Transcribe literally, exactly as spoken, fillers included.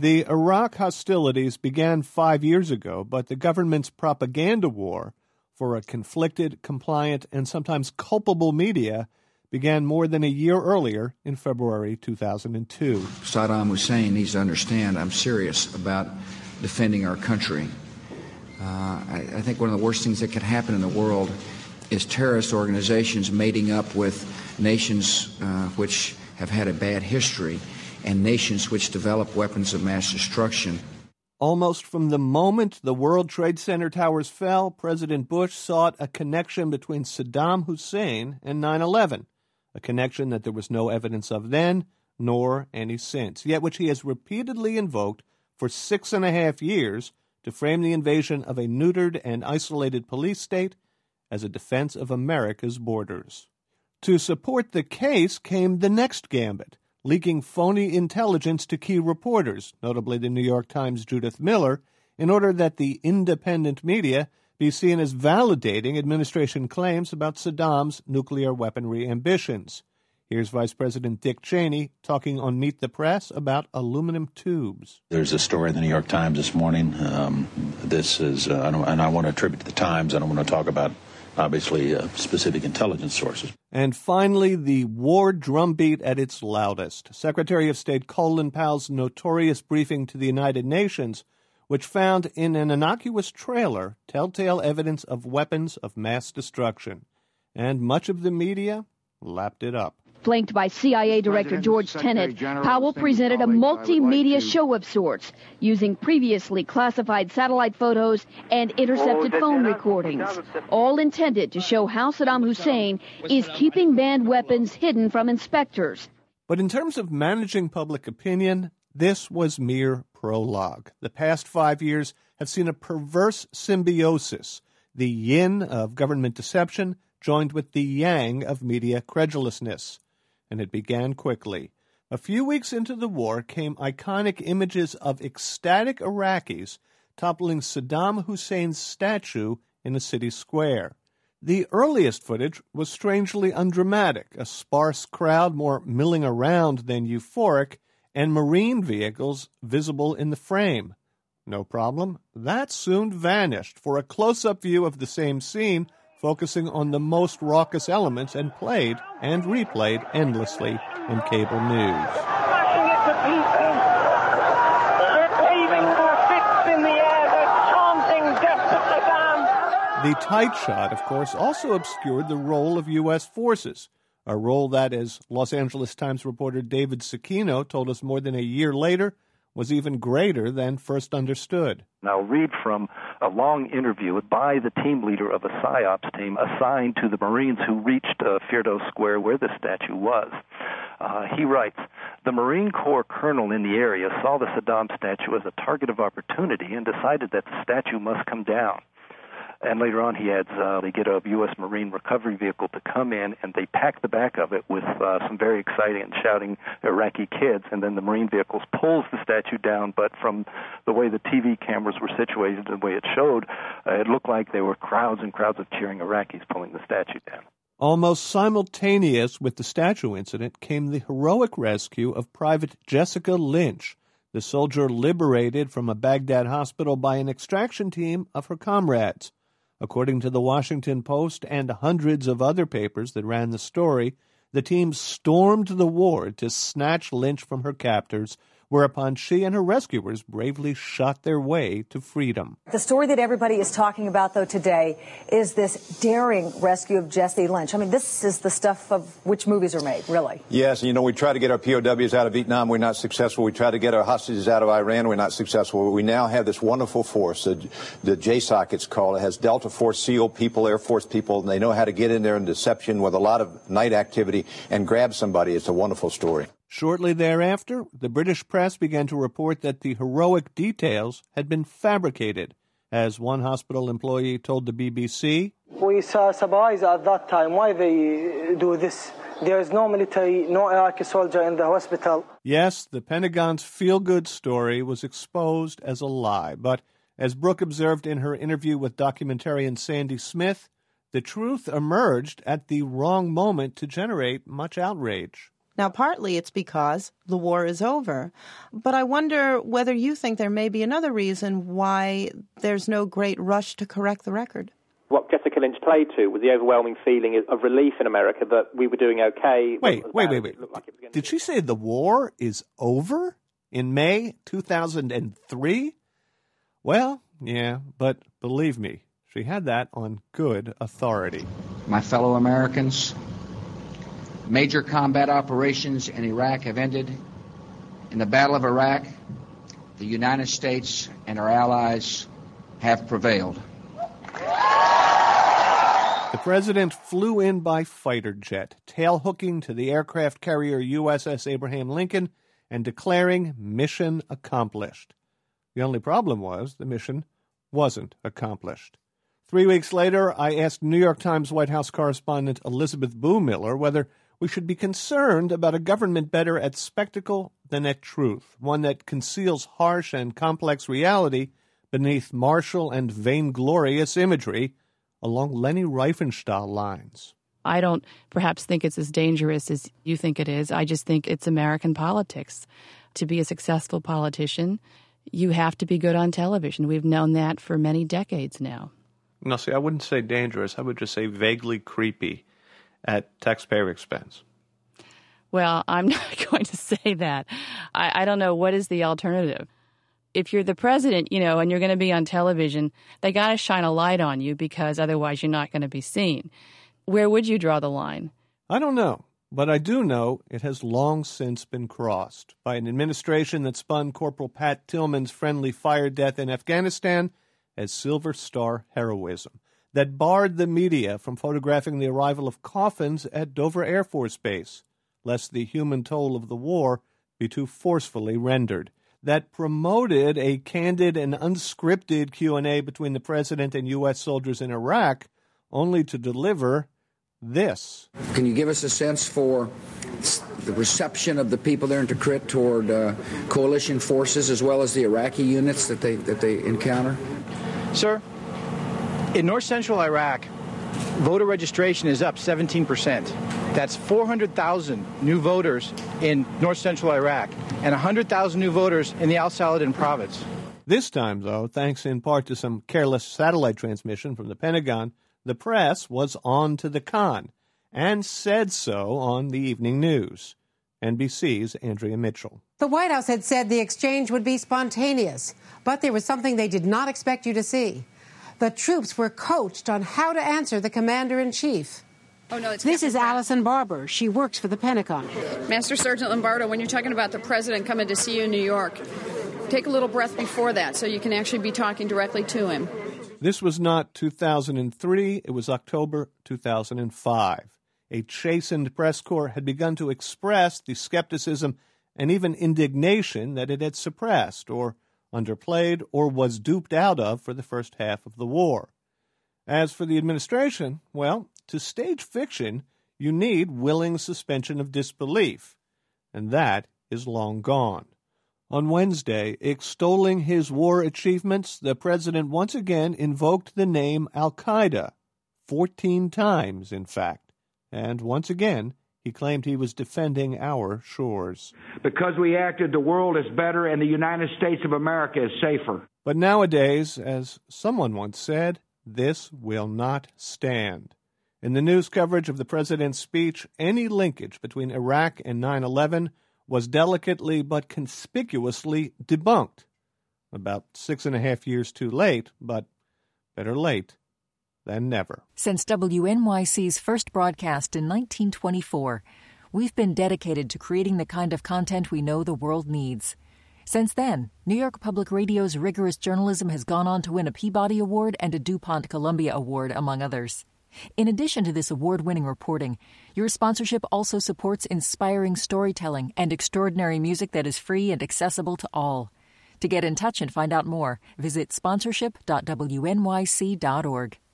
The Iraq hostilities began five years ago, but the government's propaganda war for a conflicted, compliant, and sometimes culpable media began more than a year earlier in February two thousand two. Saddam Hussein needs to understand I'm serious about defending our country. Uh, I, I think one of the worst things that could happen in the world is terrorist organizations mating up with nations uh, which have had a bad history and nations which develop weapons of mass destruction. Almost from the moment the World Trade Center towers fell, President Bush sought a connection between Saddam Hussein and nine eleven, a connection that there was no evidence of then, nor any since, yet which he has repeatedly invoked for six and a half years to frame the invasion of a neutered and isolated police state as a defense of America's borders. To support the case came the next gambit, leaking phony intelligence to key reporters, notably the New York Times' Judith Miller, in order that the independent media be seen as validating administration claims about Saddam's nuclear weaponry ambitions. Here's Vice President Dick Cheney talking on Meet the Press about aluminum tubes. There's a story in the New York Times this morning. Um, this is, uh, I don't, and I want to attribute to the Times. I don't want to talk about, obviously, uh, specific intelligence sources. And finally, the war drumbeat at its loudest. Secretary of State Colin Powell's notorious briefing to the United Nations, which found in an innocuous trailer telltale evidence of weapons of mass destruction. And much of the media lapped it up. Flanked by C I A Director George Tenet, Powell presented a multimedia show of sorts, using previously classified satellite photos and intercepted phone recordings, all intended to show how Saddam Hussein is keeping banned weapons hidden from inspectors. But in terms of managing public opinion, this was mere prologue. The past five years have seen a perverse symbiosis, the yin of government deception joined with the yang of media credulousness. And it began quickly. A few weeks into the war came iconic images of ecstatic Iraqis toppling Saddam Hussein's statue in a city square. The earliest footage was strangely undramatic, a sparse crowd more milling around than euphoric, and Marine vehicles visible in the frame. No problem. That soon vanished for a close-up view of the same scene, focusing on the most raucous elements and played and replayed endlessly in cable news. Smashing it to pieces. They're waving their fists in the air. They're chanting death to Saddam. The tight shot, of course, also obscured the role of U S forces, a role that, as Los Angeles Times reporter David Cicchino told us more than a year later, was even greater than first understood. I'll read from a long interview by the team leader of a PSYOPs team assigned to the Marines who reached uh, Firdos Square where the statue was. Uh, he writes, the Marine Corps colonel in the area saw the Saddam statue as a target of opportunity and decided that the statue must come down. And later on, he adds, uh, they get a U S Marine recovery vehicle to come in, and they pack the back of it with uh, some very exciting and shouting Iraqi kids, and then the Marine vehicles pulls the statue down, but from the way the T V cameras were situated and the way it showed, uh, it looked like there were crowds and crowds of cheering Iraqis pulling the statue down. Almost simultaneous with the statue incident came the heroic rescue of Private Jessica Lynch, the soldier liberated from a Baghdad hospital by an extraction team of her comrades. According to the Washington Post and hundreds of other papers that ran the story, the team stormed the ward to snatch Lynch from her captors, whereupon she and her rescuers bravely shot their way to freedom. The story that everybody is talking about, though, today is this daring rescue of Jessie Lynch. I mean, this is the stuff of which movies are made, really. Yes, you know, we try to get our P O Ws out of Vietnam. We're not successful. We try to get our hostages out of Iran. We're not successful. We now have this wonderful force, the, the J SOC it's called. It has Delta Force SEAL people, Air Force people, and they know how to get in there in deception with a lot of night activity and grab somebody. It's a wonderful story. Shortly thereafter, the British press began to report that the heroic details had been fabricated. As one hospital employee told the B B C, we saw surprise at that time. Why they do this? There is no military, no Iraqi soldier in the hospital. Yes, the Pentagon's feel-good story was exposed as a lie. But as Brooke observed in her interview with documentarian Sandy Smith, the truth emerged at the wrong moment to generate much outrage. Now, partly it's because the war is over, but I wonder whether you think there may be another reason why there's no great rush to correct the record. What Jessica Lynch played to was the overwhelming feeling of relief in America that we were doing okay. Wait, wait, wait, wait. Like Did she say the war is over in May two thousand three? Well, yeah, but believe me, she had that on good authority. My fellow Americans, major combat operations in Iraq have ended. In the Battle of Iraq, the United States and our allies have prevailed. The president flew in by fighter jet, tail-hooking to the aircraft carrier U S S Abraham Lincoln and declaring mission accomplished. The only problem was the mission wasn't accomplished. Three weeks later, I asked New York Times White House correspondent Elizabeth Boomiller whether we should be concerned about a government better at spectacle than at truth, one that conceals harsh and complex reality beneath martial and vainglorious imagery along Leni Riefenstahl lines. I don't perhaps think it's as dangerous as you think it is. I just think it's American politics. To be a successful politician, you have to be good on television. We've known that for many decades now. No, see, I wouldn't say dangerous. I would just say vaguely creepy at taxpayer expense. Well, I'm not going to say that. I, I don't know. What is the alternative? If you're the president, you know, and you're going to be on television, they got to shine a light on you because otherwise you're not going to be seen. Where would you draw the line? I don't know, but I do know it has long since been crossed by an administration that spun Corporal Pat Tillman's friendly fire death in Afghanistan as Silver Star heroism, that barred the media from photographing the arrival of coffins at Dover Air Force Base, lest the human toll of the war be too forcefully rendered, that promoted a candid and unscripted Q and A between the president and U S soldiers in Iraq, only to deliver this. Can you give us a sense for the reception of the people there in Tikrit toward uh, coalition forces as well as the Iraqi units that they that they encounter? Sir, in north-central Iraq, voter registration is up seventeen percent. That's four hundred thousand new voters in north-central Iraq and one hundred thousand new voters in the Al-Saladin province. This time, though, thanks in part to some careless satellite transmission from the Pentagon, the press was on to the con and said so on the evening news. N B C's Andrea Mitchell. The White House had said the exchange would be spontaneous, but there was something they did not expect you to see. The troops were coached on how to answer the commander-in-chief. Oh, no, it's this is Allison Barber. She works for the Pentagon. Master Sergeant Lombardo, when you're talking about the president coming to see you in New York, take a little breath before that so you can actually be talking directly to him. This was not two thousand three, it was October two thousand five. A chastened press corps had begun to express the skepticism and even indignation that it had suppressed or underplayed or was duped out of for the first half of the war. As for the administration, well, to stage fiction, you need willing suspension of disbelief, and that is long gone. On Wednesday, extolling his war achievements, the president once again invoked the name Al-Qaeda, fourteen times, in fact, and once again he claimed he was defending our shores. Because we acted, the world is better and the United States of America is safer. But nowadays, as someone once said, this will not stand. In the news coverage of the president's speech, any linkage between Iraq and nine eleven was delicately but conspicuously debunked. About six and a half years too late, but better late than never. Since W N Y C's first broadcast in nineteen twenty-four, we've been dedicated to creating the kind of content we know the world needs. Since then, New York Public Radio's rigorous journalism has gone on to win a Peabody Award and a DuPont Columbia Award, among others. In addition to this award-winning reporting, your sponsorship also supports inspiring storytelling and extraordinary music that is free and accessible to all. To get in touch and find out more, visit sponsorship dot w n y c dot org.